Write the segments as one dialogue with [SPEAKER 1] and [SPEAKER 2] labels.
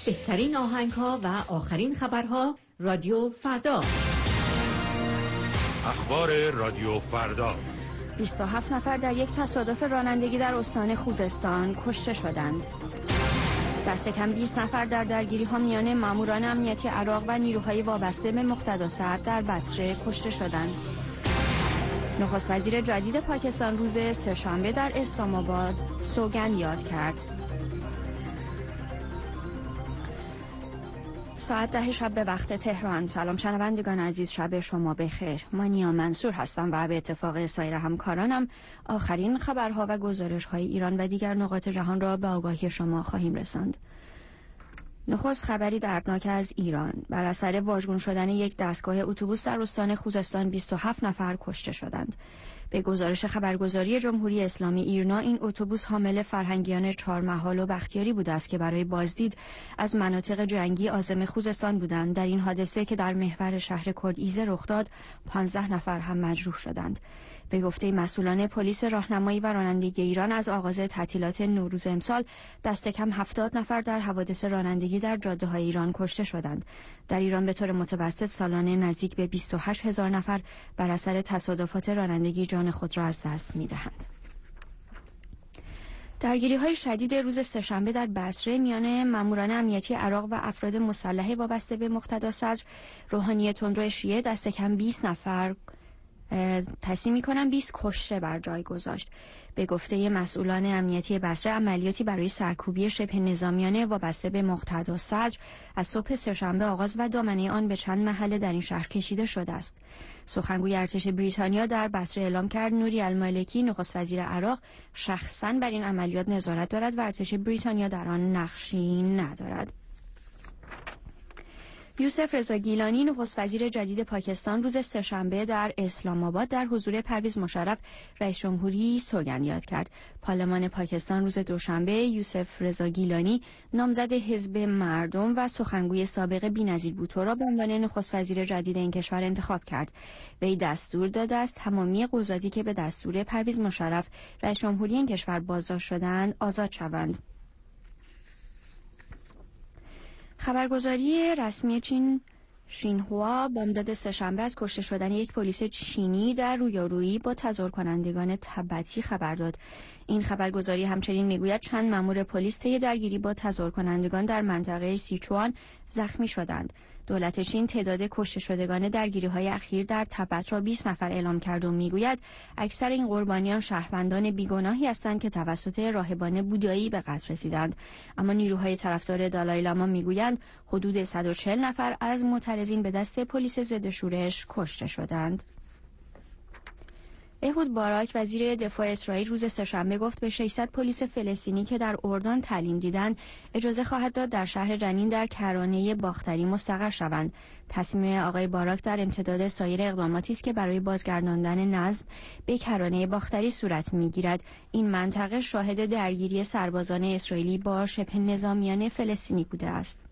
[SPEAKER 1] بهترین آهنگ‌ها و آخرین خبرها رادیو فردا.
[SPEAKER 2] اخبار رادیو فردا.
[SPEAKER 3] 27 نفر در یک تصادف رانندگی در استان خوزستان کشته شدند. دست کم 20 نفر در درگیری‌ها میان ماموران امنیتی عراق و نیروهای وابسته به مقتدا صدر در بصره کشته شدند. نخست وزیر جدید پاکستان روز سه‌شنبه در اسلام آباد سوگند یاد کرد. ساعت 10 شب به وقت تهران. سلام شنوندگان عزیز، شب شما بخیر. مانیا منصور هستم و به اتفاق سایر همکارانم آخرین خبرها و گزارش‌های ایران و دیگر نقاط جهان را به آگاهی شما خواهیم رساند. نخست خبری دردناک از ایران. بر اثر واژگون شدن یک دستگاه اتوبوس در استان خوزستان 27 نفر کشته شدند. به گزارش خبرگزاری جمهوری اسلامی ایرنا، این اتوبوس حامل فرهنگیان چهارمحال و بختیاری بوده است که برای بازدید از مناطق جنگی عازم خوزستان بودند. در این حادثه که در محور شهر کردیزه رخ داد، 15 نفر هم مجروح شدند. به گفته مسئولان پلیس راهنمایی و رانندگی ایران، از آغاز تعطیلات نوروز امسال دست کم 70 نفر در حوادث رانندگی در جاده‌های ایران کشته شدند. در ایران به طور متوسط سالانه نزدیک به 28,000 نفر بر اثر تصادفات رانندگی جان خود را از دست می‌دهند. درگیری‌های شدید روز سه‌شنبه در بصره میان ماموران امنیتی عراق و افراد مسلح وابسته به مقتدا صدر، روحانی تندرو شیعه، دست کم 20 نفر تصمیم می‌کنم 20 کشته بر جای گذاشت. به گفته مسئولان امنیتی بصره، عملیاتی برای سرکوبی شبه نظامیان وابسته به مقتدا صدر از صبح سه‌شنبه آغاز و دامنه آن به چند محله در این شهر کشیده شده است. سخنگوی ارتش بریتانیا در بصره اعلام کرد نوری المالکی، نخست وزیر عراق، شخصاً بر این عملیات نظارت دارد و ارتش بریتانیا در آن نقشی ندارد. یوسف رضا گیلانی، نخست وزیر جدید پاکستان، روز سه‌شنبه در اسلام آباد در حضور پرویز مشرف رئیس جمهوری سوگند یاد کرد. پارلمان پاکستان روز دوشنبه یوسف رضا گیلانی، نامزد حزب مردم و سخنگوی سابق بی‌نظیر بوتو را به عنوان نخست وزیر جدید این کشور انتخاب کرد. وی دستور داده است تمامی قضاتی که به دستور پرویز مشرف رئیس جمهوری این کشور بازداشت شدند آزاد شوند. خبرگزاری رسمی چین شینهوا بامداد سه‌شنبه از کشته شدن یک پلیس چینی در رویارویی با تظاهر کنندگان تبتی خبر داد. این خبرگزاری همچنین میگوید چند مأمور پلیس طی درگیری با تظاهر کنندگان در منطقه سیچوان زخمی شدند. دولت چین تعداد کشته شدگان درگیری‌های اخیر در تبت را 20 نفر اعلام کرد و میگوید اکثر این قربانیان شهروندان بیگناهی هستند که توسط راهبان بودایی به قتل رسیدند. اما نیروهای طرفدار دالای لاما میگویند حدود 140 نفر از معترضین به دست پلیس ضد شورش کشته شدند. احود باراک، وزیر دفاع اسرائیل، روز سه‌شنبه گفت به 600 پلیس فلسطینی که در اردن تعلیم دیدند اجازه خواهد داد در شهر جنین در کرانه باختری مستقر شوند. تصمیم آقای باراک در امتداد سایر اقداماتی است که برای بازگرداندن نظم به کرانه باختری صورت می‌گیرد. این منطقه شاهد درگیری سربازان اسرائیلی با شبه نظامیان فلسطینی بوده است.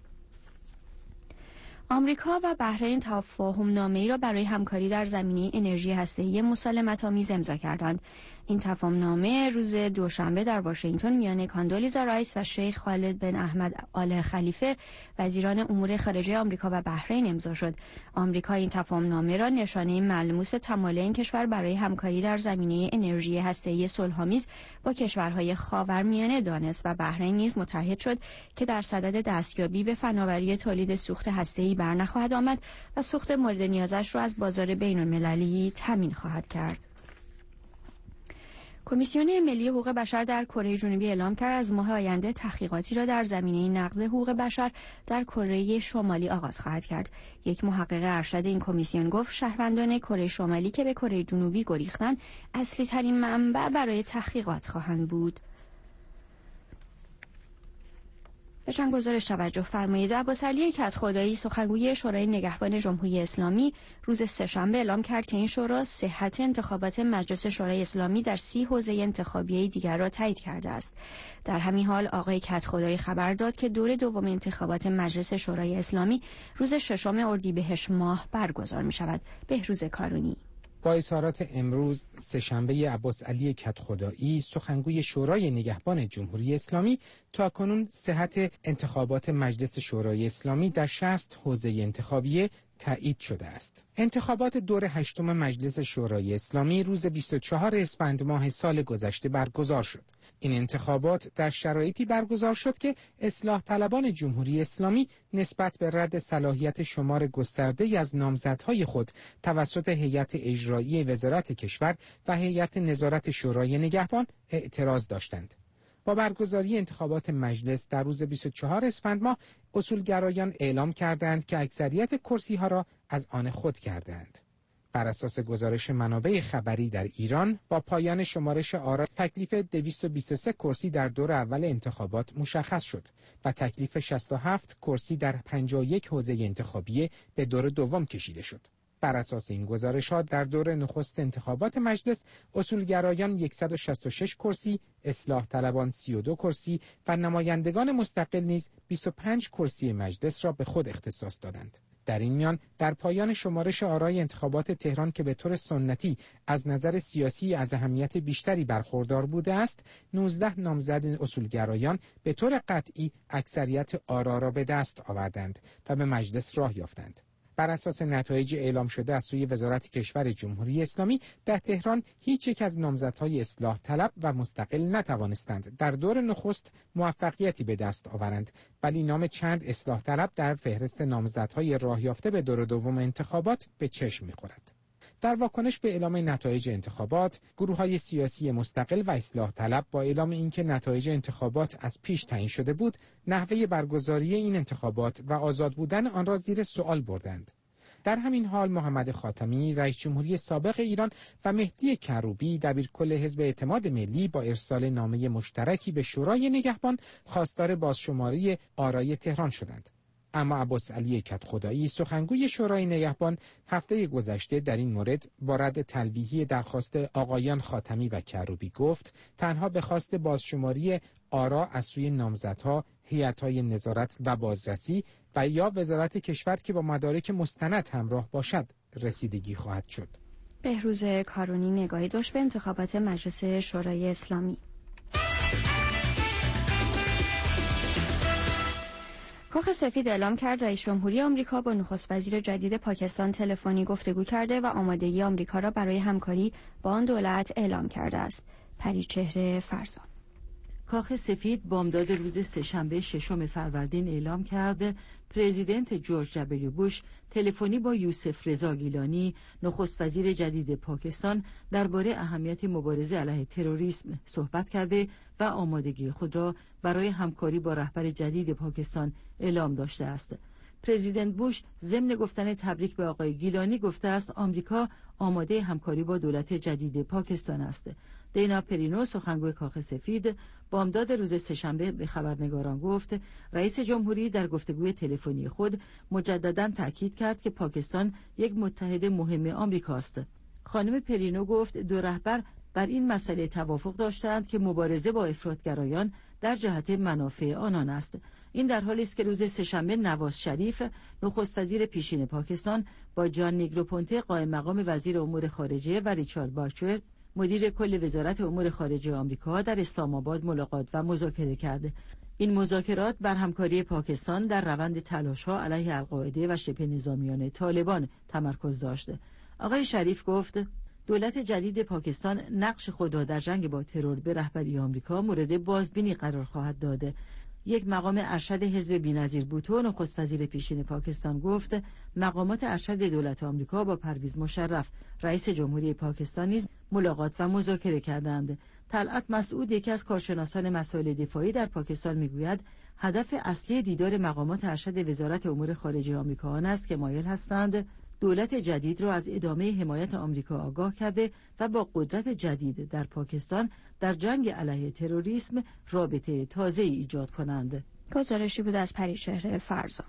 [SPEAKER 3] آمریکا و بحرین تفاهم‌نامه‌ای را برای همکاری در زمینه انرژی هسته‌ای مسالمت‌آمیز امضا کردند. این تفاهم‌نامه روز دوشنبه در واشنگتن میان کاندولیزا رایس و شیخ خالد بن احمد آل خلیفه، وزیران امور خارجه آمریکا و بحرین امضا شد. آمریکا این تفاهم‌نامه را نشانه ملموس تمایل این کشور برای همکاری در زمینه انرژی هسته‌ای صلح‌آمیز با کشورهای خاورمیانه دانست و بحرین نیز متحد شد که در صدد دستیابی به فناوری تولید سوخت هسته‌ای برنخواهد آمد و سوخت مورد نیازش را از بازار بین‌المللی تامین خواهد کرد. کمیسیون ملی حقوق بشر در کره جنوبی اعلام کرد از ماه آینده تحقیقاتی را در زمینه نقض حقوق بشر در کره شمالی آغاز خواهد کرد. یک محقق ارشد این کمیسیون گفت شهروندان کره شمالی که به کره جنوبی گریختند اصلی ترین منبع برای تحقیقات خواهند بود. به چند گزارش توجه فرمایید. عباسعلی کدخدایی، سخنگوی شورای نگهبان جمهوری اسلامی، روز سه‌شنبه اعلام کرد که این شورا صحت انتخابات مجلس شورای اسلامی در 30 حوزه انتخابی دیگر را تایید کرده است. در همین حال آقای کدخدایی خبر داد که دور دوم انتخابات مجلس شورای اسلامی روز 6 اردیبهشت ماه برگزار می شود. بهروز کارونی.
[SPEAKER 4] با اظهارات امروز سه‌شنبه عباس علی کدخدایی، سخنگوی شورای نگهبان جمهوری اسلامی، تاکنون صحت انتخابات مجلس شورای اسلامی در 60 حوزه انتخابیه تایید شده است. انتخابات دور 8 مجلس شورای اسلامی روز 24 اسفند ماه سال گذشته برگزار شد. این انتخابات در شرایطی برگزار شد که اصلاح طلبان جمهوری اسلامی نسبت به رد صلاحیت شمار گسترده‌ای از نامزدهای خود توسط هیئت اجرایی وزارت کشور و هیئت نظارت شورای نگهبان اعتراض داشتند. با برگزاری انتخابات مجلس در روز 24 اسفند ماه، اصولگرایان اعلام کردند که اکثریت کرسی‌ها را از آن خود کردند. بر اساس گزارش منابع خبری در ایران، با پایان شمارش آرا تکلیف 223 کرسی در دور اول انتخابات مشخص شد و تکلیف 67 کرسی در 51 حوزه انتخابیه به دور دوم کشیده شد. بر اساس این گزارش‌ها در دور نخست انتخابات مجلس، اصولگرایان 166 کرسی، اصلاح طلبان 32 کرسی و نمایندگان مستقل نیز 25 کرسی مجلس را به خود اختصاص دادند. در این میان در پایان شمارش آرای انتخابات تهران که به طور سنتی از نظر سیاسی از اهمیت بیشتری برخوردار بوده است، 19 نامزد اصولگرایان به طور قطعی اکثریت آرا را به دست آوردند و به مجلس راه یافتند. بر اساس نتایج اعلام شده از سوی وزارت کشور جمهوری اسلامی، در تهران هیچ یک از نامزدهای اصلاح طلب و مستقل نتوانستند در دور نخست موفقیتی به دست آورند، ولی نام چند اصلاح طلب در فهرست نامزدهای راه یافته به دور دوم انتخابات به چشم می‌خورد. در واکنش به اعلام نتایج انتخابات، گروه‌های سیاسی مستقل و اصلاح طلب با اعلام اینکه نتایج انتخابات از پیش تعیین شده بود، نحوه برگزاری این انتخابات و آزاد بودن آن را زیر سوال بردند. در همین حال محمد خاتمی، رئیس جمهوری سابق ایران، و مهدی کروبی، دبیرکل حزب اعتماد ملی، با ارسال نامه مشترکی به شورای نگهبان خواستار بازشماری آرای تهران شدند. اما عباس علی کدخدایی، سخنگوی شورای نگهبان، هفته گذشته در این مورد با رد تلویحی درخواست آقایان خاتمی و کروبی گفت تنها به خواست بازشماری آرا از سوی نامزدها، هیئت‌های نظارت و بازرسی و یا وزارت کشور که با مدارک مستند همراه باشد رسیدگی خواهد شد.
[SPEAKER 3] بهروز کارونی نگاهی داشت به انتخابات مجلس شورای اسلامی. کاخ سفید اعلام کرد رئیس جمهوری آمریکا با نخست وزیر جدید پاکستان تلفنی گفتگو کرده و آمادگی آمریکا را برای همکاری با آن دولت اعلام کرده است. پریچهره فرزان.
[SPEAKER 5] کاخ سفید بامداد روز سه‌شنبه 6 فروردین اعلام کرد پرزیدنت جورج دبلیو بوش تلفنی با یوسف رضا گیلانی، نخست وزیر جدید پاکستان، درباره اهمیت مبارزه علیه تروریسم صحبت کرده و آمادگی خود را برای همکاری با رهبر جدید پاکستان اعلام داشته است. پرزیدنت بوش ضمن گفتن تبریک به آقای گیلانی گفته است آمریکا آماده همکاری با دولت جدید پاکستان است. دینا پرینو، سخنگوی کاخ سفید، بامداد روز سه‌شنبه به خبرنگاران گفت رئیس جمهوری در گفتگوی تلفنی خود مجدداً تاکید کرد که پاکستان یک متحد مهم آمریکاست. خانم پرینو گفت دو رهبر بر این مسئله توافق داشتند که مبارزه با افراطگرایان در جهت منافع آنان است. این در حالی است که روز سه‌شنبه نواز شریف، نخست وزیر پیشین پاکستان، با جان نیگروپونته قائم مقام وزیر امور خارجه و ریچارد بارچر، مدیر کل وزارت امور خارجه آمریکا، در اسلام آباد ملاقات و مذاکره کرد. این مذاکرات بر همکاری پاکستان در روند تلاش‌ها علیه القاعده و شبه نظامیان طالبان تمرکز داشت. آقای شریف گفت دولت جدید پاکستان نقش خود را در جنگ با ترور به رهبری آمریکا مورد بازبینی قرار خواهد داد. یک مقام ارشد حزب بی‌نظیر بوتو، نخست وزیر پیشین پاکستان، گفت مقامات ارشد دولت آمریکا با پرویز مشرف، رئیس جمهوری پاکستان، نیز ملاقات و مذاکره کردند. طلعت مسعود، یکی از کارشناسان مسائل دفاعی در پاکستان، میگوید هدف اصلی دیدار مقامات ارشد وزارت امور خارجه آمریکا آن است که مایل هستند دولت جدید را از ادامه حمایت آمریکا آگاه کرده و با قدرت جدید در پاکستان در جنگ علیه تروریسم رابطه تازه ایجاد کنند.
[SPEAKER 3] گزارشی بود از پریچهره فرزان.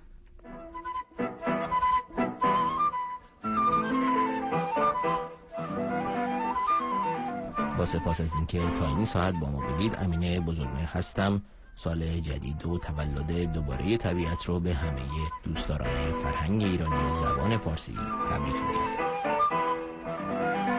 [SPEAKER 6] با سپاس از اینکه تا این ساعت با ما بودید. امینه بزرگمهر هستم. سال جدید و تولد دوباره طبیعت رو به همه دوستداران فرهنگ ایرانی و زبان فارسی تبریک میگم.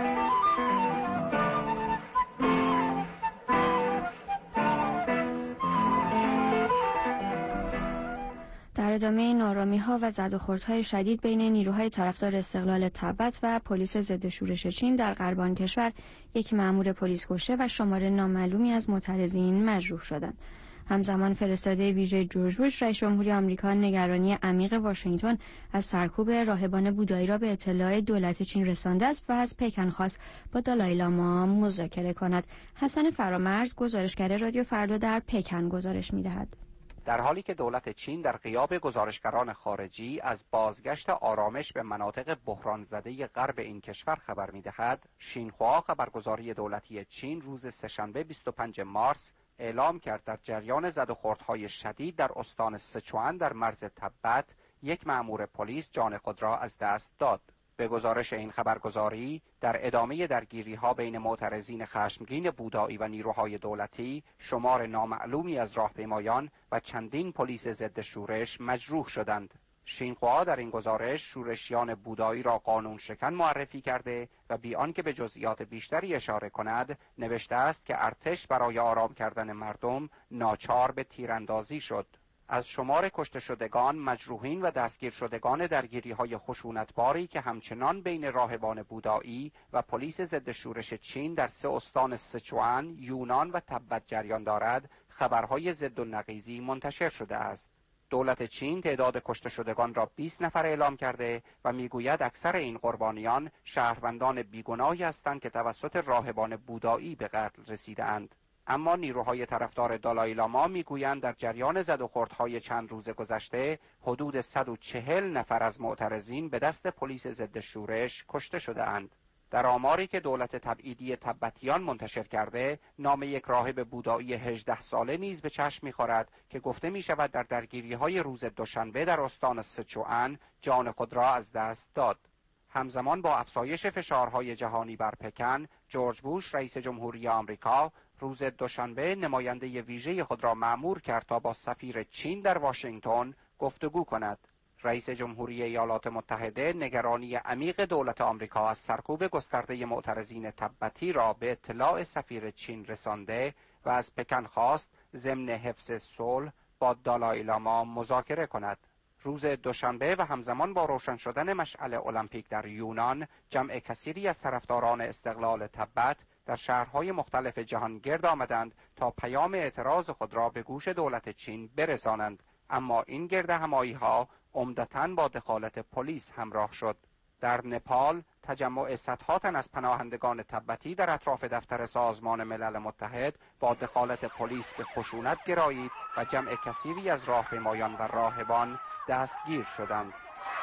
[SPEAKER 3] در ادامه نارامی‌ها و زد و خوردهای شدید بین نیروهای طرفدار استقلال تبت و پلیس ضد شورش چین در غرب کشور، یک مأمور پلیس کشته و شمار نامعلومی از معترضین مجروح شدند. همزمان فرستاده ویژه جورج بوش رئیس جمهوری آمریکا نگرانی عمیق واشنگتن از سرکوب راهبان بودایی را به اطلاع دولت چین رسانده است و از پکن خواست با دالای لاما مذاکره کند. حسن فرامرز، گزارشگر رادیو فردا در پکن گزارش می‌دهد.
[SPEAKER 7] در حالی که دولت چین در غیاب گزارشگران خارجی از بازگشت آرامش به مناطق بحران زده غرب این کشور خبر می‌دهد، شینخوا خبرگزاری دولتی چین روز سه‌شنبه 25 مارس اعلام کرد در جریان زد و خوردهای شدید در استان سچوان در مرز تبت یک مأمور پلیس جان خود را از دست داد. به گزارش این خبرگزاری، در ادامه درگیری‌ها بین معترضین خشمگین بودایی و نیروهای دولتی، شمار نامعلومی از راهپیمایان و چندین پلیس ضد شورش مجروح شدند. شینخوا در این گزارش شورشیان بودایی را قانون شکن معرفی کرده و بی آنکه به جزئیات بیشتری اشاره کند، نوشته است که ارتش برای آرام کردن مردم ناچار به تیراندازی شد. از شمار کشته شدگان، مجروحین و دستگیر شدگان درگیری‌های خشونتباری که همچنان بین راهبان بودایی و پلیس ضد شورش چین در 3 استان سچوان، یونان و تبت جریان دارد، خبرهای ضد و نقیضی منتشر شده است. دولت چین تعداد کشته شدگان را 20 نفر اعلام کرده و میگوید اکثر این قربانیان شهروندان بیگناهی هستند که توسط راهبان بودایی به قتل رسیدند. اما نیروهای طرفدار دالای لاما میگویند در جریان زد و خوردهای چند روز گذشته حدود 140 نفر از معترضین به دست پلیس ضد شورش کشته شده اند. در آماری که دولت تبعیدی تبتیان منتشر کرده، نام یک راهب بودایی 18 ساله نیز به چشم می‌خورد که گفته می‌شود در درگیری‌های روز دوشنبه در استان سچوان جان خود را از دست داد. همزمان با افزایش فشارهای جهانی بر پکن، جورج بوش رئیس جمهوری آمریکا روز دوشنبه نماینده ویژه خود را مأمور کرد تا با سفیر چین در واشنگتن گفتگو کند. رئیس جمهوری ایالات متحده نگرانی عمیق دولت آمریکا از سرکوب گسترده معترضین تبتی را به اطلاع سفیر چین رسانده و از پکن خواست ضمن حفظ صلح با دالای لاما مذاکره کند. روز دوشنبه و همزمان با روشن شدن مشعل المپیک در یونان، جمع کثیری از طرفداران استقلال تبت در شهرهای مختلف جهان گرد آمدند تا پیام اعتراض خود را به گوش دولت چین برسانند، اما این گرد همایی‌ها عمدتاً با دخالت پلیس همراه شد. در نپال، تجمع صدها تن از پناهندگان تبتی در اطراف دفتر سازمان ملل متحد با دخالت پلیس به خشونت گرایید و جمع کثیری از راهپیمایان و راهبان دستگیر شدند.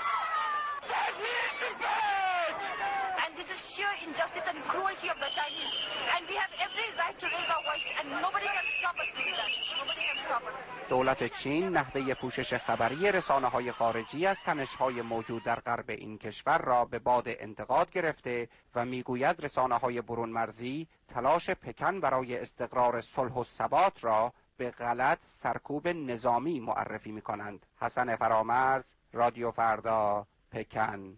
[SPEAKER 7] دولت چین نحوه پوشش خبری رسانه‌های خارجی از تنش‌های موجود در غرب این کشور را به باد انتقاد گرفته و میگوید رسانه‌های برون مرزی تلاش پکن برای استقرار صلح و ثبات را به غلط سرکوب نظامی معرفی می‌کنند. حسن فرامرز، رادیو فردا، پکن.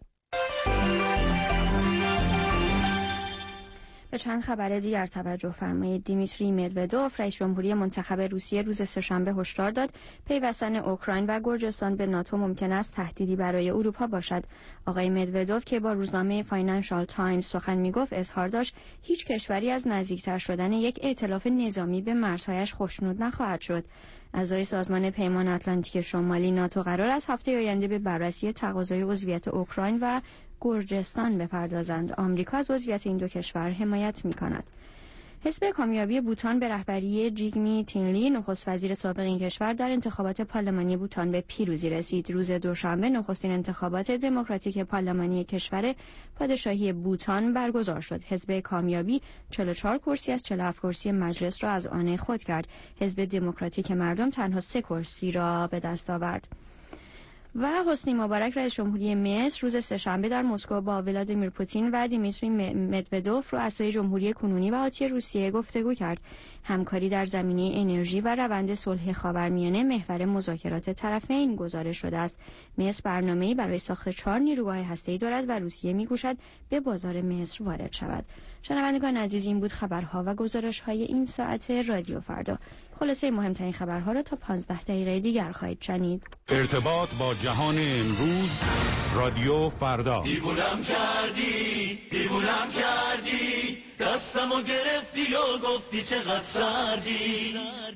[SPEAKER 3] به چند خبر دیگر توجه فرمایید. دیمیتری مدودوف رئیس جمهوری منتخب روسیه روز سه‌شنبه هشدار داد پیوستن اوکراین و گرجستان به ناتو ممکن است تهدیدی برای اروپا باشد. آقای مدودوف که با روزنامه فاینانشال تایمز سخن میگفت اظهار داشت هیچ کشوری از نزدیکتر شدن یک ائتلاف نظامی به مرزهایش خوشنود نخواهد شد. اعضای سازمان پیمان اتلانتیک شمالی ناتو قرار است هفته آینده به بررسی تقاضای عضویت اوکراین و گرجستان بپردازند. آمریکا از عضویت این دو کشور حمایت می‌کند. حزب کامیابی بوتان به رهبری جیگمی تینلی نخست وزیر سابق این کشور در انتخابات پارلمانی بوتان به پیروزی رسید. روز دوشنبه نخستین انتخابات دموکراتیک پارلمانی کشور پادشاهی بوتان برگزار شد. حزب کامیابی 44 کرسی از 47 کرسی مجلس را از آن خود کرد. حزب دموکراتیک مردم تنها 3 کرسی را به دست آورد. و حسنی مبارک رئیس جمهوری مصر روز سه‌شنبه در مسکو با ولادیمیر پوتین و دیمیتری مدودوف رؤسای جمهوری کنونی و آتی روسیه گفتگو کرد. همکاری در زمینه انرژی و روند صلح خاورمیانه محور مذاکرات طرفین گزارش شده است. مصر برنامه‌ای برای ساخت 4 نیروگاه هسته‌ای دارد و روسیه می‌کوشد به بازار مصر وارد شود. شنوندگان عزیز، این بود خبرها و گزارش‌های این ساعت رادیو فردا. خلاصه مهمترین خبرها را تا 15 دقیقه دیگر خواهید شنید.
[SPEAKER 2] ارتباط با جهان امروز، رادیو فردا.
[SPEAKER 8] دیوونم کردی دستمو گرفتی و گفتی چقدر سردی.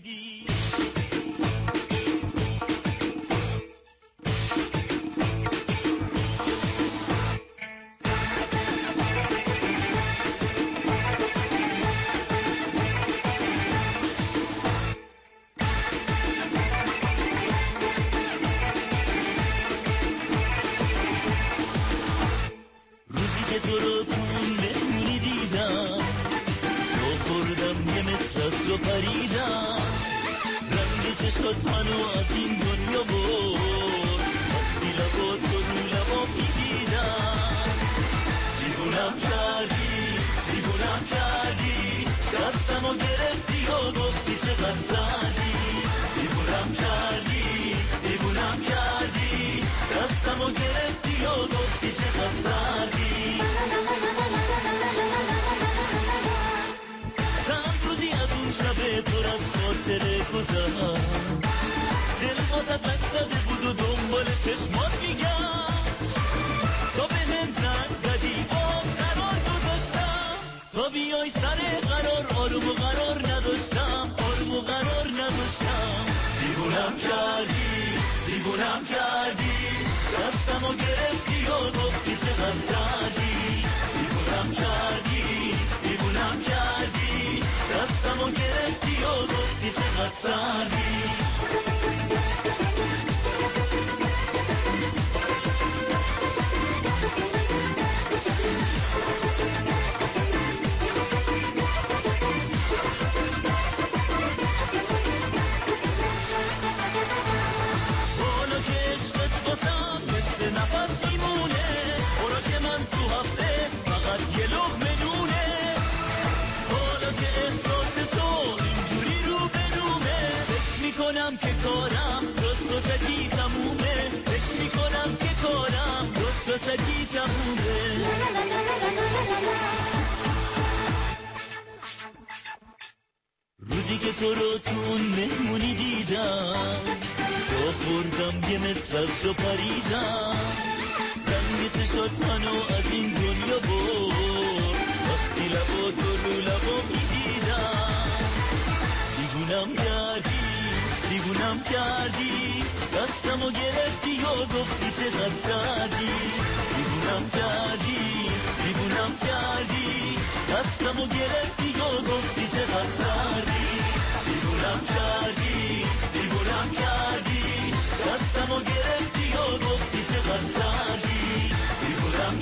[SPEAKER 8] تو رو تون مهمونی دیدم، تو خوردم یه متر از تو پریدم، رنگ چشات منو از این دنیا برد، وقتی لبات رو لبام میدیدم. دیوونم کردی دستمو گرفتی و گفتی چقدر سردی. دیوونم کردی دستمو گرفتی و گفتی چقدر سردی. چند روزی از اون شب پر از خاطره گذشت، دل بازت لک زده بود و دنبال چشمات میگم. تا به هم زنگ زدی با قرار گذاشتم، تا بیای سر قرار آروم و قرار نداشتم. دیوونم کردی دستمو گرفتی و گفتی چقدر سردی. دیوونم کردی دستمو گرفتی و گفتی چقدر سردی. میکنم که کارم رستگی تمومه، فکر میکنم که کارم رستگی تمومه. روزی که تو رو تون مهمونی دیدم، تو خوردم یه متر از تو پریدم، رنگ چشات منو از این دنیا برد، وقتی لبات رو لبا میدیدم. دیوونم کردی دستمو گرفتی و گفتی چقدر سردی. دیوونم کردی دستمو گرفتی و گفتی چقدر سردی. دیوونم کردی دستمو گرفتی و گفتی چقدر سردی. دیوونم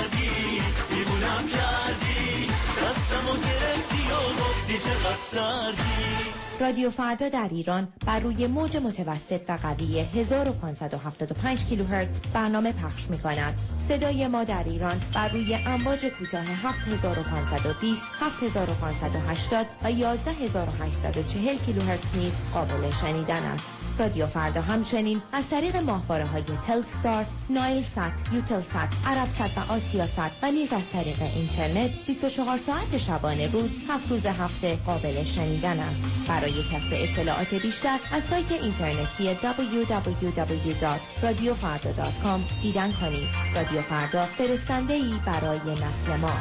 [SPEAKER 8] کردی دستمو گرفتی و گفتی چقدر سردی.
[SPEAKER 1] رادیو فردا در ایران بر روی موج متوسط و قوی 1575 کیلوهرتز برنامه پخش می‌کند. صدای ما در ایران بر روی امواج کوتاه 7520، 7580 و 11840 کیلوهرتز نیز قابل شنیدن است. رادیو فردا همچنین از طریق ماهواره‌های تلستار، نایل سات، یوتل سات، عرب سات و آسیا سات و نیز از طریق اینترنت 24 ساعت شبانه روز 7 روز هفته قابل شنیدن است. برای کسب اطلاعات بیشتر از سایت اینترنتی www.radiofarda.com دیدن کنید. رادیو فردا فرستنده‌ای برای نسل ما.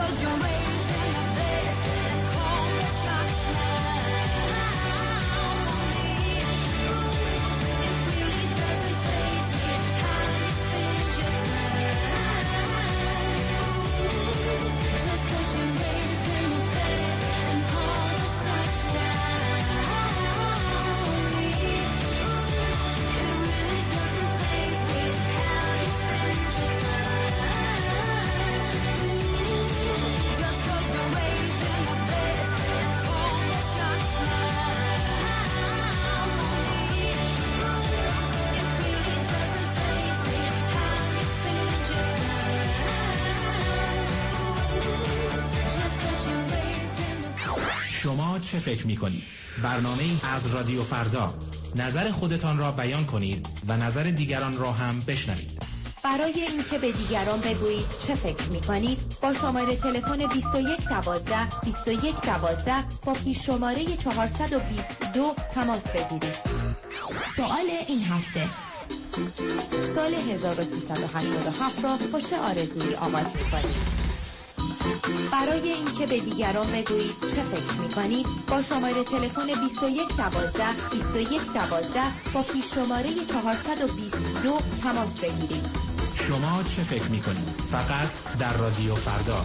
[SPEAKER 9] شما چه فکر می‌کنید؟ برنامه‌ای از رادیو فردا. نظر خودتان را بیان کنید و نظر دیگران را هم بشنوید.
[SPEAKER 1] برای اینکه به دیگران بگویید چه فکر می‌کنید با شماره تلفن 2112 2112 با پیش شماره 422 تماس بگیرید. سوال این هفته: سال 1387 را با چه آرزویی آغاز می‌کنید؟ برای اینکه به دیگران بگویید چه فکر می‌کنید با شماره تلفن 2112 2112 با پیش شماره 422 تماس بگیرید.
[SPEAKER 9] شما چه فکر می‌کنید؟ فقط در رادیو فردا.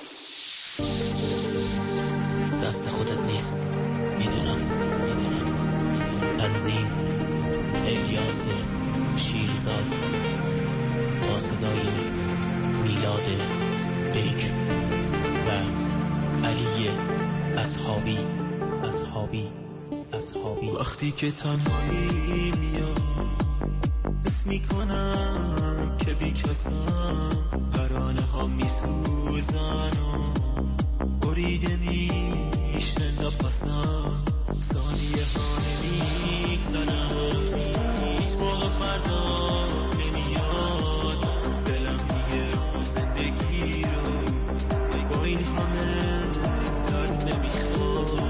[SPEAKER 10] دست خودت نیست، میدونم. تنظیم الیاس شیرزاد با صدای میلاد بیک و علی اصحابی.
[SPEAKER 8] وقتی که تنهایی میاد حس میکنم که بی کسم، پرانه ها میسوزن و بریده میشه نفسم، ثانیه ها نمیگذنم، هیچ موقع فردا نمیاد، دلم میگه زندگی رو با این همه درد نمیخواد.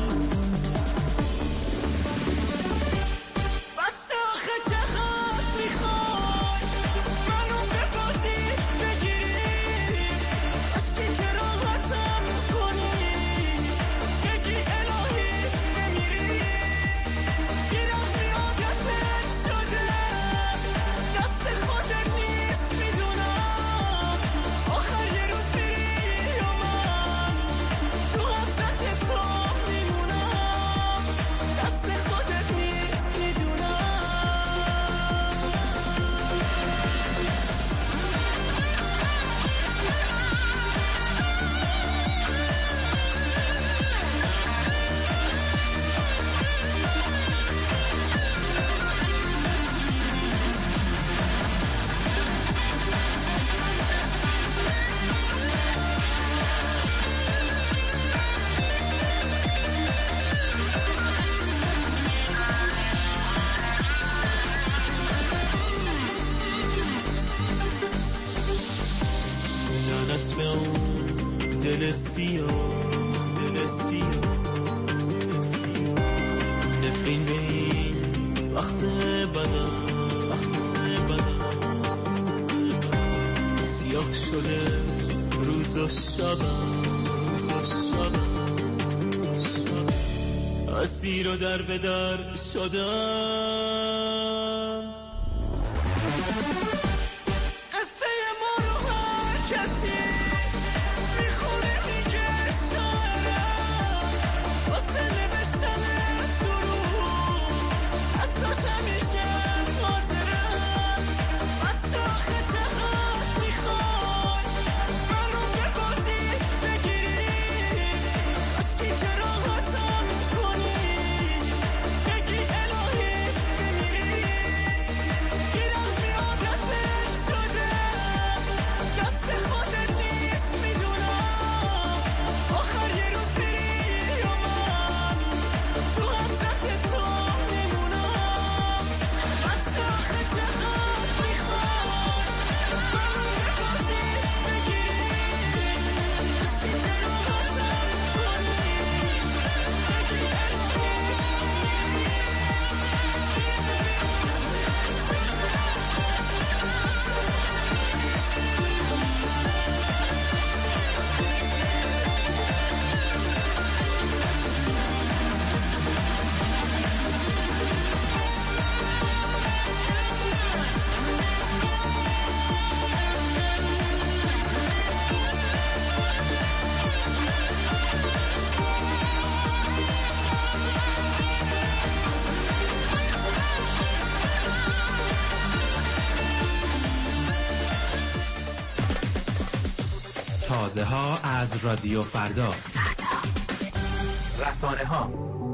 [SPEAKER 8] دل سیاه نفرین به این وقت بدم سیاه شده روز و شبم اسیر و در به در شدم.
[SPEAKER 9] تازه ها از رادیو فردا. رسانه ها.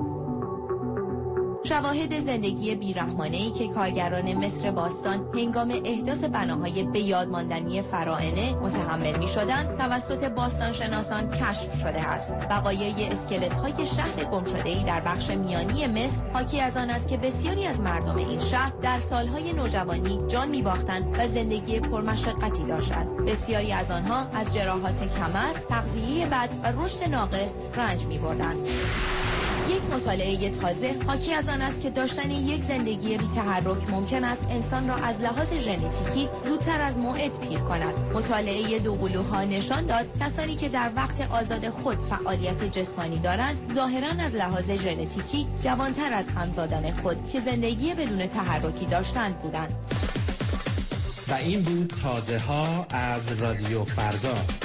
[SPEAKER 1] شواهد زندگی بیرحمانه‌ای که کارگران مصر باستان هنگام احداث بناهای به یاد ماندنی فراعنه متحمل می‌شدند توسط باستانشناسان کشف شده است. بقایای اسکلت‌های شهر گمشده‌ای در بخش میانی مصر حاکی از آن است که بسیاری از مردم این شهر در سالهای نوجوانی جان می‌باختند و زندگی پرمشقتی داشتند. بسیاری از آنها از جراحات کمر، تغذیه بد و رشد ناقص رنج می‌بردند. یک مطالعه تازه حاکی از آن است که داشتن یک زندگی بی تحرک ممکن است انسان را از لحاظ ژنتیکی زودتر از موعد پیر کند. مطالعه دوقلوها نشان داد کسانی که در وقت آزاد خود فعالیت جسمانی دارند ظاهراً از لحاظ ژنتیکی جوانتر از همزادان خود که زندگی بدون تحرکی داشتند بودند.
[SPEAKER 9] و این بود تازه ها از رادیو فردا.